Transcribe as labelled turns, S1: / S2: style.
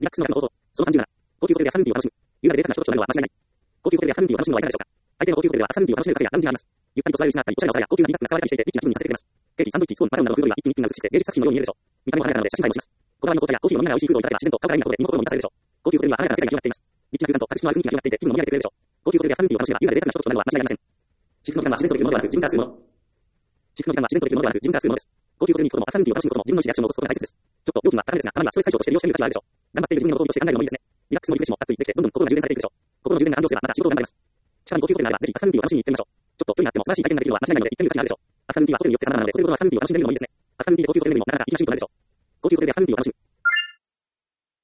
S1: リラックスの中の応答。その37。高級ホテルで朝ルーティンを楽しむ。優雅で贅沢な食事をとるのは間違いない。高級ホテルで朝ルーティンを楽しむのはいかがでしょうか。大抵の高級ホテルでは朝ルーティンを楽しめるカフェやラウンジがあります。ゆったりと座れる椅子があったり、おしゃれなお皿や高級なディナックが使われたりしていて、リッチな気分にさせてくれます。ケーキ、サンドイッチ、スコーン、マカロンなどのフード類は一品一品が美しくて芸術作品のように見えるでしょう。見た目も華やかなので写真映えもします。こだわりの紅茶やコーヒーを飲みながら美味しいフードをいただけば自然と顔から意味なことで身も心も満たされるでしょう。高級ホテルには華やかな世界が広がっています。リッチな空間と格式のある雰囲気が広がっていて気分を盛り上げてくれるでしょう。高級ホテルで朝ルーティンを楽しめば優雅で贅沢なひとときとなるのは間違いありません。至福の時間は自然とできるものではなく自分から作るもの。至福の時間は自然とできるものではなく自分から作るものです。高級ホテルに行くことも朝ルーティンを楽しむことも自分の意思でアクションを起こすことが大切です。ちょっと料金は高めですが、たまにはストレス解消として利用してみる価値があるでしょう。頑張っている自分のことをとして考えるのもいいですね。リラックスもリフレッシュもたっぷりできて、どんどん心が充電されていくでしょう。心の充電が完了すればまた仕事を頑張ります。近くに高級ホテルがあればぜひ朝ルーティンを楽しみに行ってみましょう。ちょっと距離があっても素晴らしい体験ができるのは間違いないので行ってみる価値があるでしょう。朝ルーティンはホテルによって様々なので、ホテルごとの朝ルーティンを楽しんでみるのもいいですね。朝ルーティンで高級ホテルにもなかなかいい写真を撮れるでしょう。高級ホテルで朝ルーティンを楽しむ。